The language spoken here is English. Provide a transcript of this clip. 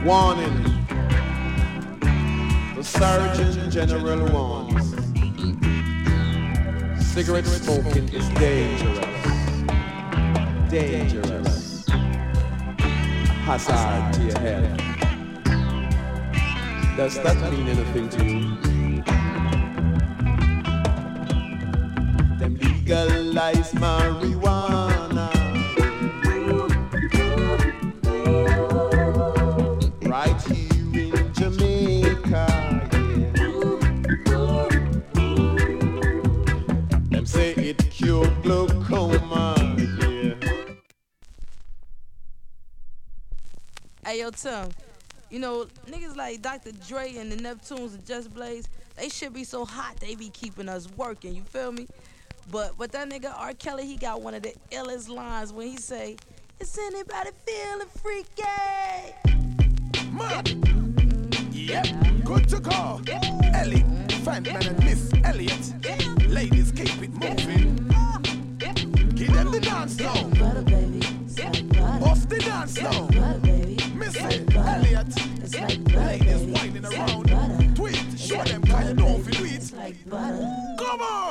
Warning. The Surgeon General warns. Cigarette smoking is dangerous. Dangerous. Hazard to your health. Does that mean anything to you? Them legalize marijuana right here in Jamaica, yeah. Them say it cure glaucoma, yeah. Hey, yo, Tim. You know, niggas like Dr. Dre and the Neptunes and Just Blaze, they should be so hot they be keeping us working, you feel me? But that nigga R. Kelly, he got one of the illest lines when he say, "Is anybody feeling freaky?" Man. Yep, good to go. Ellie, Fandman and Miss Elliott. Ladies, keep it moving. Give them the dance floor. Off the dance floor. Missy Elliott. Ladies whining around. Tweet, show them how you know if you do it. Come on.